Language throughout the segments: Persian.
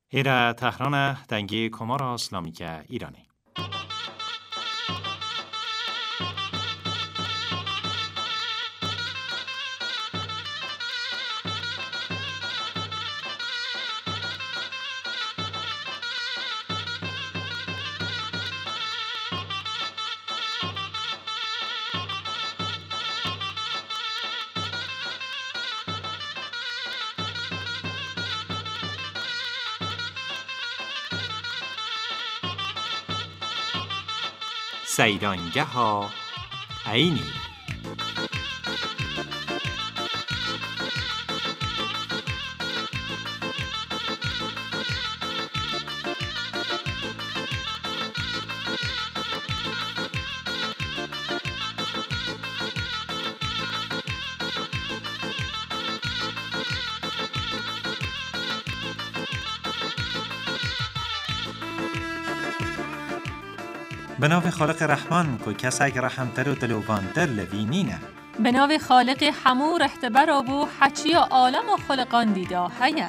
ایرا تهران دنگی کمار اسلامیک ایرانی. سیرانگه ها عینی. به نام خالق رحمان که کسک رحمتر و دلوانتر لوینینه. به نام خالق همو رهتبر و حچی عالم و خلقان دیده هیه.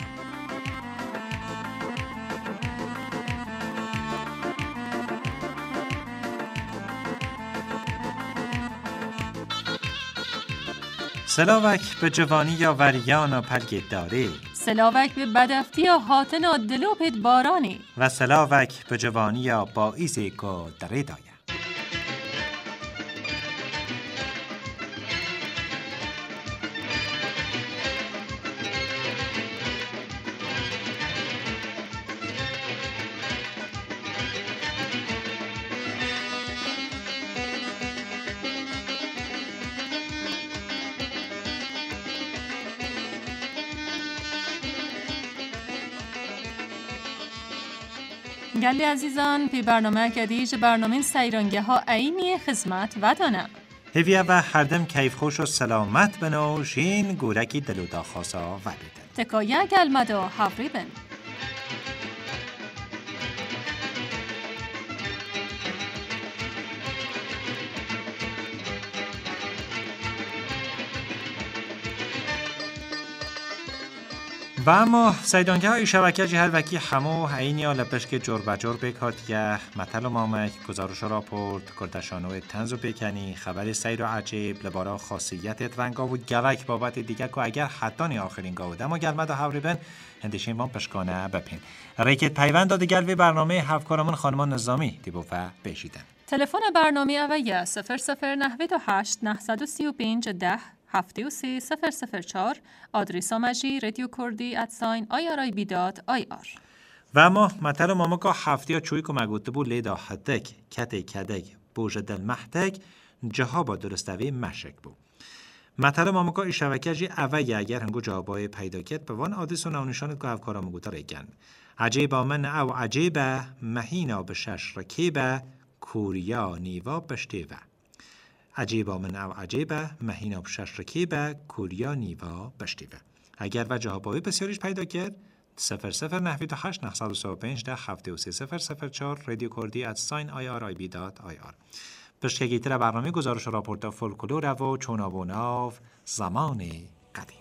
سلاوک به جوانی یا وریان و پلگید داری. سلاوک به بدفتی و حاطن و دلوپت بارانی. و سلاوک به جوانی یا باعثی که دره دایه. گلی عزیزان پی برنامه کدیج برنامه سیرانگه ها عینی خدمت و دانم. هویه و هردم کیف خوش و سلامت بنوشین گورکی دلو داخواسا و بیدن. تکایه گلمد و حفری بن. و اما سیدانگه های شبکه جهر وکی همو عینی ها لپش که جور بجور بکاتگه مطل و مامک گزارش راپورت کردشانو تنز و بکنی خبر سیر و عجیب لبارا خاصیت رنگا و گوک بابت دیگه که اگر حتانی آخرین گاود اما گرمد و حوری بن هندشین وان پشکانه بپین ریکت پیوند داده گلوی برنامه هفکارمون خانمان نظامی دیبو و بشیدن. تلفن برنامه اویه 0098 935 10 73004 آدرس آمجی رادیو کردی @irib.ir. و اما مطل ماما که هفته چوی که مگوته بود لیدا حدک کتی کدک بوج دل محتک جها با درستوی مشک بود. مطل ماما که شبکه جی اویه اگر هنگو جوابای پیدا کرد به وان آدرس و نونشانت که افکارا مگوته ریگن. عجیبا من او عجیبه مهینا به شش رکیبه کوریا نیوا بشتیوه. عجیبا من او عجیبه مهینا بشش رکیبه کوریا نیوا بشتیوه. اگر و جوابای بسیاریش پیدا کرد 0098 935 10 73004 رادیو کردی @irib.ir. پشکگیتر برنامه گزارش و راپورت فولکلور و چونابوناف زمان قدیم.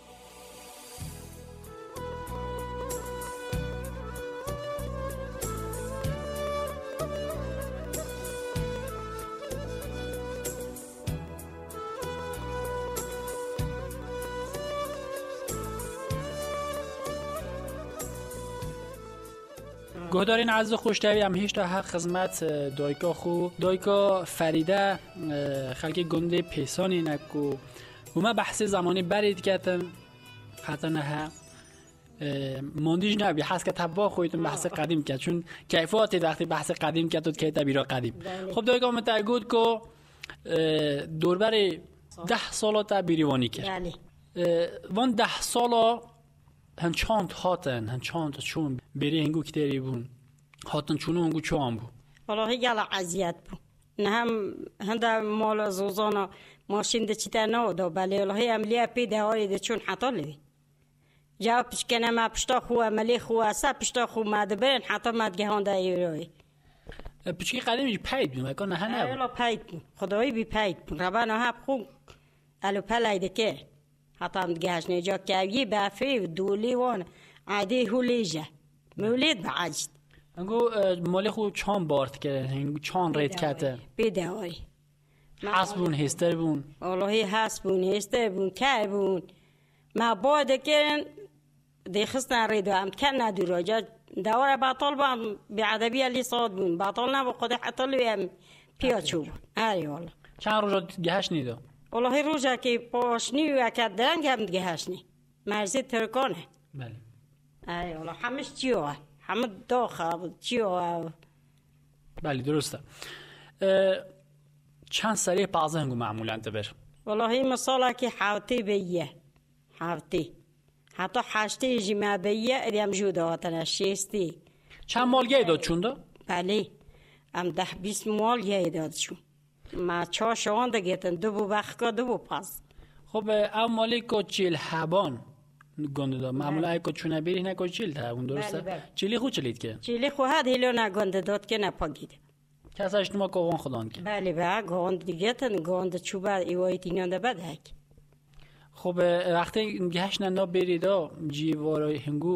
گهدارین عزیز خوشتوی هم هیچ تا حق خدمت دایکا خو دایکا فریده خلک گنده پیسانی نکو و ما بحث زمانی برید کتن حتی نه ماندیش نبی حس که تبا خودتون بحث قدیم کرد چون کیفاتی وقتی بحث قدیم کرد تو کی تبیرا قدیم. خب دایکا متعگود که دوربر 10 سالا تا بیریوانی کرد وان 10 سالا هن چاند هاتن هن چاند چون بری هنگو کتری بون هاتن چونو هنگو چوان بون والله یلا عزیت بون نه هم هنده مال زوزانا ماشین ده چیتا نو دو بله والله عملیه پیده هایی ده چون حتا لبین جا پشکنه ما پشتا خواه عملی خواه اصا پشتا خواه ماده برن حتا مادگه هانده ایروی پشکی قدیمی پید بون اکا نه نه اولا پید بون خدایی بی پید بون ربانا ها بخون الو پلایده که حتی هم گهش نجا که یه بافی و دولی وان عادی هولیجه مولد بعجد انگو مالی خو چان بارد کرد چان رید کته بدواری حس بون هستر بون والله حس بون هسته بون که بون ما باید که دیخستن ریدو هم که ندورا جا دوار باطل بام بعدبی علی صاد بون باطل نبا خود حتی لویم پیاچو بون هری والله چند روزا گهش نیدو والله روزا که پاشنی و که درنگ هم گهش نی مرزی ترکانه بله هری والله همش چیوه همه داخل چیوه بله درسته چند سریع پازه هنگو معمولا تبر والله این مثاله که حوتی بیه حوتی حتی حشتی جمع بیه ادیم جوده هاتنه شیستی چند مالگه داد چونده؟ بله ام 10-20 مال یه داد چون ما چا شوان ده گیتن دو بو بخکا دو بو پاس خب او مالی که چیل حبان گنده داد معمولا ای که چونه بیری نه که چیل تا اون درسته؟ بله. چیلی خود چلید که؟ چیلی خو هد هیلو نگنده داد که نپاگیده کسا اشتما که وان خدان که بله به گاند دیگتن گاند چوبه ایوایتی نانده بده هک خب وقتی گهش نندا بریدا جیوارای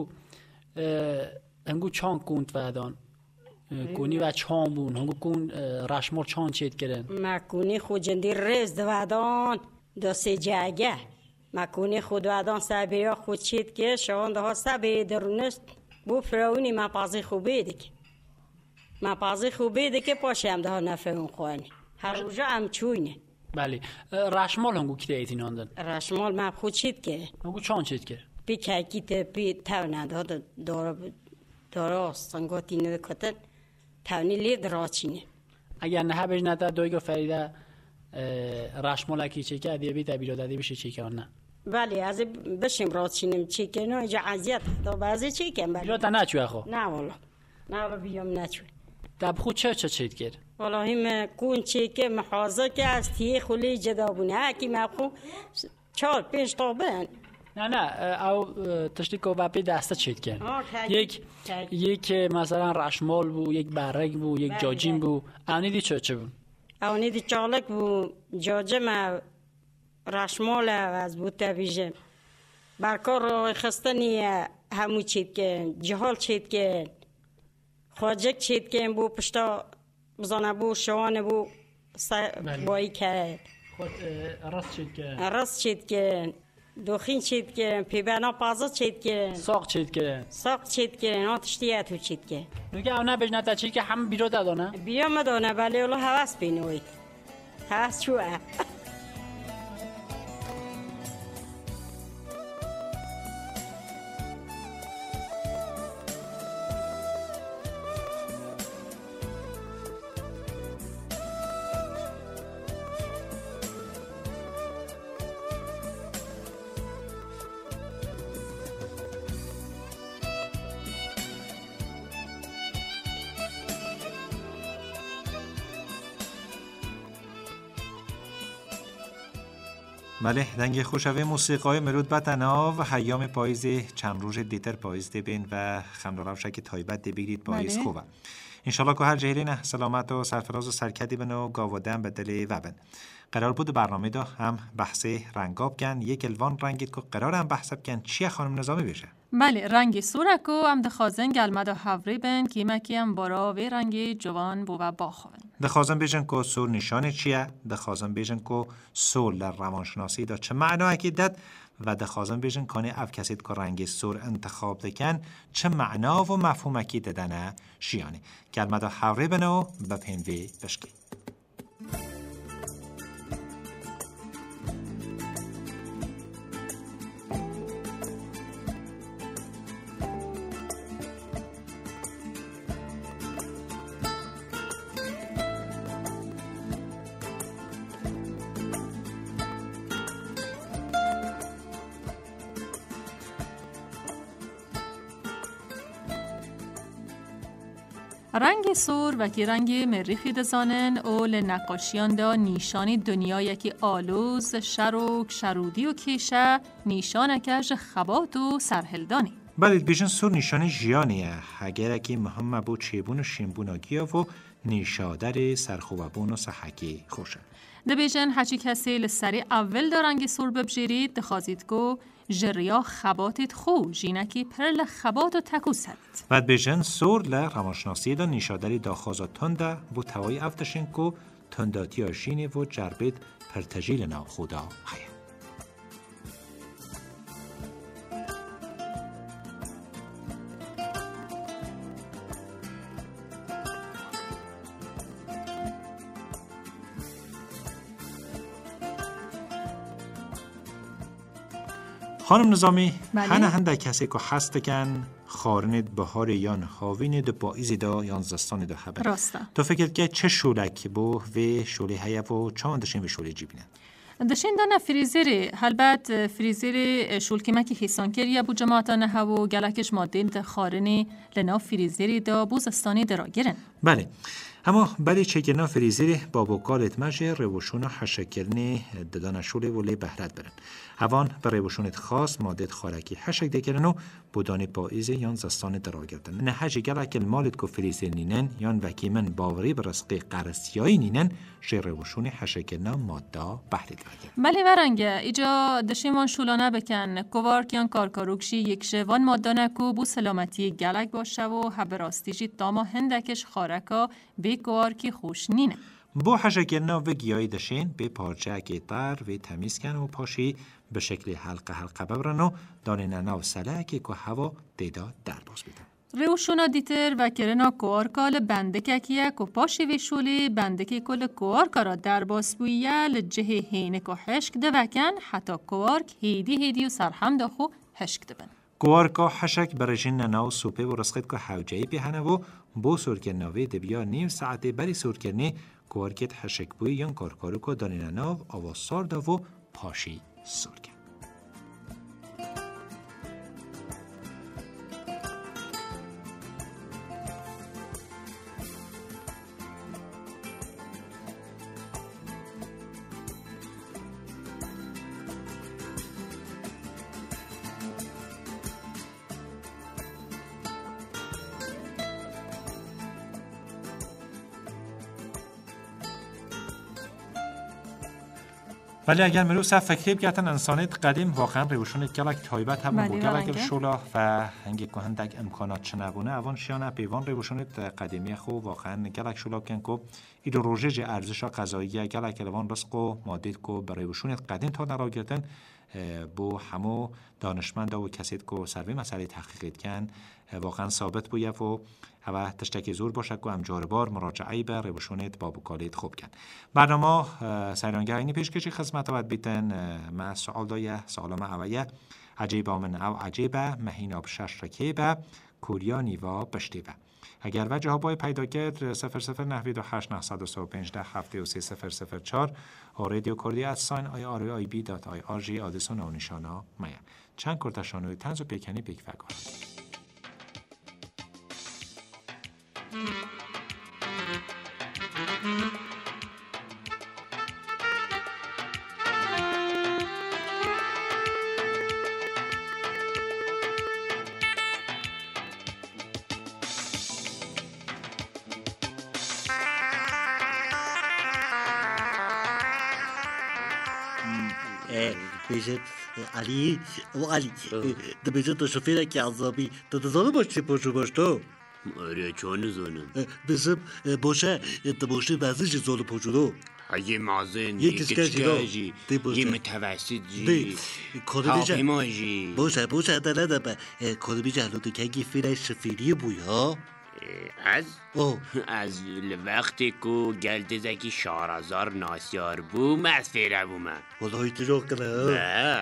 هنگو چان کند ودان کونی و چان بون هنگو کون رشمار چان چید کرن مکونی خود جندی رز دوادان دو سی جاگه مکونی خود دوادان سبیریا خود چید که شوان ده ها سبیری درونست بو فراونی ما پازی خوبه دیگه ما پازی خوبه دیگه پاشه هم ده ها نفهم خوانی هر روزا هم چوینه بله رشمال هنگو کده ایتین آندن رشمال ما خود چید که هنگو چان چید کرد پی کهکیت پی تاونه ده دارا سنگاتی نده کتن تاونی لید راچینه اگر نه بج نتا دویگو فریده رشمال اکی چه که ادیه بیت بیرو دادی بشه چه که نه بله از بشیم راچینم چی که نه اینجا عذیت تا بعضی چی کن بله بیرو تا نچوه خو نه والا نه والا بیام نچوه دب خود چه چید کرد والا هم کون چی که محافظه که از تیه خلی جدا بونه اکی مخو 4-5 تا بند نه او تشتی که باپی دسته چید کرد یک مثلا رشمال بو یک برگ بو یک جاجین بو اونی دی چه بو اونی دی چالک بو جاجه ما رشمال از بود تبیجه برکار رو خستنی همو چید که جهال چید که خواجک چید که بو پشتا بزانه بو شوانه بو بایی که راست چید که دوخین چید که پیبنا پازا چید که ساق چید که نه تشتیه تو چید که نگه اونا بجنه تا چید که هم بیرو دادانه بیا مدانه بله اولا حواس بینوید حواس چوه بله دنگ خوشوه موسیقای مرود بطنا و حیام پاییز چند روز دیتر پاییز دبین و خمدارم که تایبت دبیرید پاییز خوبه انشالله که هر جهرین سلامت و سرفراز و سرکدی بنو گاودن به دل وبن قرار بود برنامه دا هم بحث رنگاب کن یک الوان رنگید که قرار هم بحث کن چیه خانم نظامی بشه بله رنگی سورکو هم دخوازن گلمد و حوری بین کیمکی هم بارا و رنگی جوان بو و باخوان دخوازن بیشن که سور نشانه چیه دخوازن بیشن که سور در روانشناسی دا چه معنا اکیدد و دخوازن بیشن کانی اف کسید که رنگ سور انتخاب دکن چه معنا و مفهوم اکی ددنه شیانه گلمد و حوری بنو بپینوی بشکی رنگ سور و که رنگ مریخی دزانن اول نقاشیان دا نیشانی دنیای که آلوز، شروک، شرودی و کیشه نیشانکش خبات و سرهلدانی. بله بیشن سور نشان جیانیه اگر اکی مهم بو چیبون و شیمبون گیا و نیشادر سرخوبون و صحکی خوشه. ده بیشن هچی کسی لسری اول دا رنگ سور ببجیرید دخوازید که جریا خباتت خو جینکی پرل خبات و تکو سرت. و بیشن سور لرماشناسی دا نیشادری دا خوزا تنده و توای افتشن که تنداتی آشینی و جربید پرتجیل نا خودا خیه. خانم نظامی، هنه هنده کسی که هست کن خارند بهار یان خاویند با ایزی دا یان زستان دا خبر. راسته. تو فکر که چه شولک بو و شوله هیا و چند دشین و شوله جیبینن؟ دشین دانه فریزری، البته فریزری شولکیمه که حسان کریه بو جماعتانه ها و گلکش ماده ده خارنی لنا فریزری دا بو زستانی دراگرن. بله. اما بلی چگنا فریزری با بوکالت مجه روشونا حشکرنی ددان شوله ولی بهرت برن. اوان بر روشونت خاص ماده خارکی حشک دکرن و بودانی پاییز یان زستان دراگردن. نه هجی گلک المالت که فریزر نینن یان وکیمن باوری برسقی قرصیایی نینن شه روشون حشکرنا ماده بهرت دراگرن. بله ورنگه ایجا دشیمان شولانه بکن کوارک یان کارکاروکشی یک شوان ماده نکو بو سلامتی گلک باشه و هبراستیجی داما هندکش خارکا به کوارکی خوش نینه. با حشکرنا و گیایی دشین به پارچه که تر و تمیز کن و پاشی به شکل حلقه ببرن و دانینا و سلحه که هوا دیدا در باز بیدن. روشونا دیتر و کرنا کوارکال بندکه که پاشی و شولی بندکه کل کوارکا را در باز بویه لجه هینک و حشک دوکن حتی کوارک هیدی و سرهم داخو حشک دبن. کوارکا حشک برشین نناو سوپه و رسخت که حوجهی بیهنه و بو سرکرناوی دبیا نیم ساعته بری سرکرنی کوارکت حشک بوی یان کارکارو که دانینا آوازسار دا و پاشی سرکن. ولی اگر مرو صف فکری بگردن انسانیت قدیم واقعا روشونت گلک تایبت هم و گلک شولا و هنگی که هندک امکانات چنبونه اوان شیانه پیوان روشونت قدیمی خو واقعا گلک شولا کن که ایدئولوژی ارزش غذایی گلک الوان رزق و مادید که برای روشونت قدیم تا نرا گردن بو همو دانشمند و کسید که سروی مسئله تحقیقیت کن واقعا ثابت بویه و و تشتکی زور باشه که امجار بار مراجعه به روشونت با بکالیت خوب کن. برنامه سیرانگه اینی پیشکشی خدمت باید بیتن ما سوال دایه سوال ما اویه عجیبه من او عجیبه مهین آب شش رکیبه کوریانی و بشتیبه. اگر وجه ها باید پیدا کرد 00928735 رادیو کردی ادساین irib.irg آدرسون و نشانا مایه چند کرتشانوی تنز و پیکنی پیک فگار. بیشت علی او علی ده بیشت تو شفیره که عذابی تو دزانه باش چی پاشو باش تو آره چون زانم بیشت باشه ده باشه بعضیش زانه پاشو دو یه مازن یه کسکشی یه متوسط جی هاپیما جی باشه داره دبه کارو بیجه الان تو که فیره شفیری بوی ها از وقتی که گلدزکی شارازار ناسیار بو مسفیره بو من والله ایتجاق کنه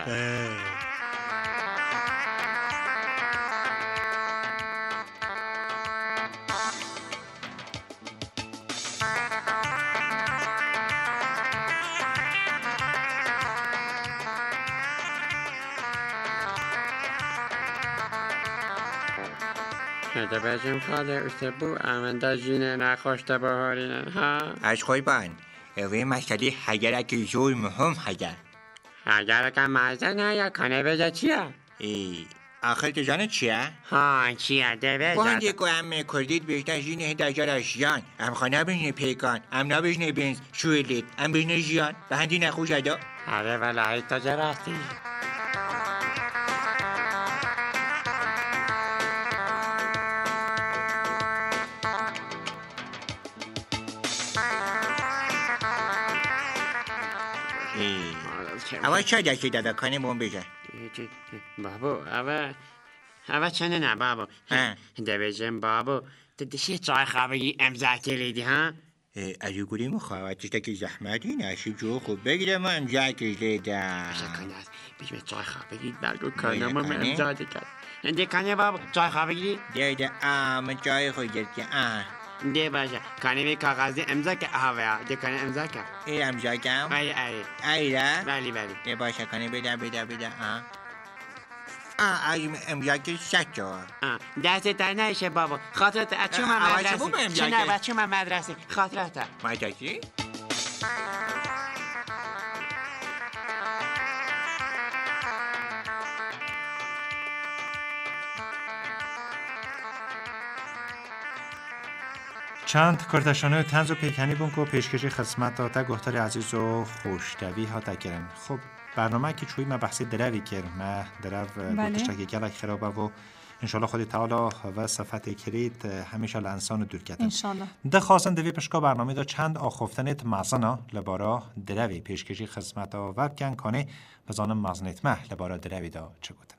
ده بجم خاله استبو امنده جینه نخوشته بهارینن ها از خوی بان اوی مسئله حگر اگه زور مهم حگر اگه مزنه یا کنه بجه چیه؟ آخر تجانه چیه؟ ها چیه ده بجه بانده که هم کردید بیشتر جینه دجار اشیان هم خانه بشنه پیکان هم نبشنه بینز شویلید هم بشنه جیان به هندی نخوش ادا آره ولی تا جراستی اول چه دستی دادا کنه بون بجا بابا اول چنه نه بابا دویجم بابا تدشی چای خوابگی امضا کلیدی ها ایو گوری مخواهد که زحمتی نشی جو خوب بگیره ما امضا کلیدم شکنه است بیشمه چای خوابگی بلگو کنم ما امضا دکد ده کنه بابا چای خوابگی ده من چای خودت که ده باشه کنه بی کاغذی امضا که آوه ده کنه امضا که امضا کم؟ ای را؟ بلی ده باشه کنه بده ای امضا که 100 جار دست در نشه بابا خاطرت اچوم مدرسه چه نه بچوم مدرسه خاطرت مدرسه؟ چند کارتشانه تنز و پیکنی بون که پیشکشی خدمت داده گفتاری عزیز و خوشتوی ها تکرم. خب برنامه که چوی ما بحثی دروی کرد ما درو گوشتگی گلک خرابه و انشالله خودی تعالی و صفت کرید همیشه لانسان دور کتن انشالله ده خواستن دوی پشکا برنامه دا چند آخفتنت مزنا لبارا دروی پیشکشی خدمت دا وبکن کنه بزانم مزنیت مه لبارا دروی دا چه گوتن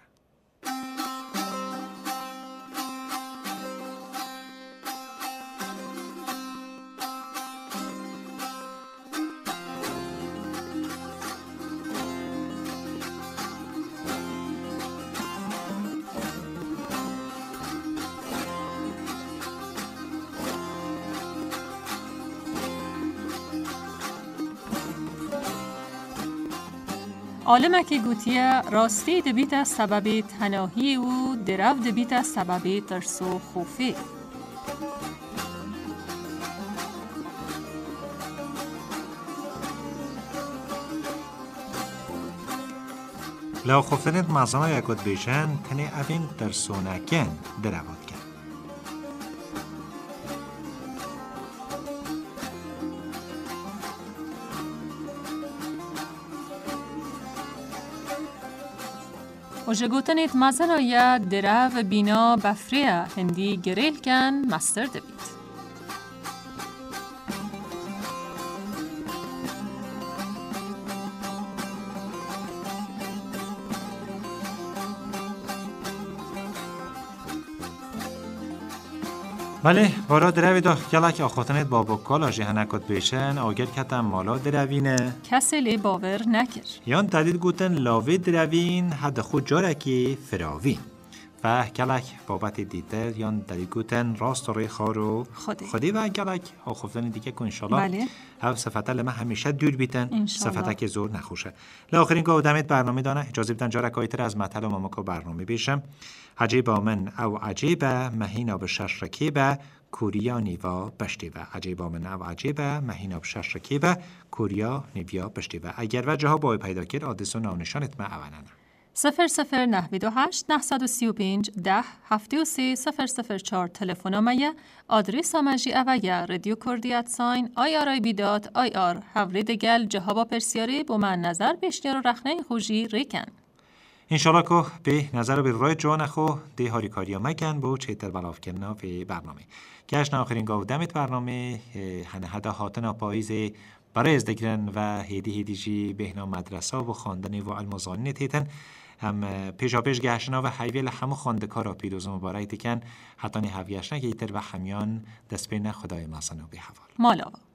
عالمه که گوتیه راستی دبیت از سبب تناهی و درو دبیت از سبب ترس و خوفی. لو خفتنت مزانا یکود بیشن تنی اوین ترسونکن درواد کن. و جگوتنیت مزنا یا درو بینا بفریه هندی گریل کن مستر دبیت. بله وارا دروی دا گلک آخوتنت بابا کالا جهنکت بیشن آگر کتن مالا دروینه کسی لی باور نکر یان تدید گوتن لاوی دروین حد خود جارکی فراوین و گلک بابت دیتر یان تدید گوتن راست روی خارو خودی و گلک آخوتن دیگه که انشالله بله او صفته لما همیشه دور بیتن صفته که زور نخوشه لآخرین که آدمیت برنامه دانه اجازه بیتن جارک آیتر از مطل و ماماکا برنامه بیشم عجیب من او عجیب مهینا به شش رکیبه کوریا نیوا بشتیبه عجیب من او عجیب مهینا به شش رکیبه کوریا نیوا بشتیبه اگر وجه ها باید پیدا کرد آدرس و نامنشانت ما اوننه 0098 935 10 73 004 تلفن‌نامه آدرس آمجی اویا رادیو کردیت ساین irib.ir هفرید گل جهابا پرسیاری با من نظر بیشتر و رخنه خوشی ریکن انشالله که به نظر به روی جوان خو ده هاری کاریا مکن با چیتر بلاف کننا به برنامه گشن آخرین گاو دمت برنامه هنه هده هاتنا پاییز برای ازدگرن و هیدی جی بهنا مدرسه و خواندن و علموزانین تیتن هم پیشا پیش گشنا و حیویل همو خواندکارا پیروز مبارک دیکن حتی نه هویش نگیتر و همیان دست بین خدای مصنوع به حوال مالا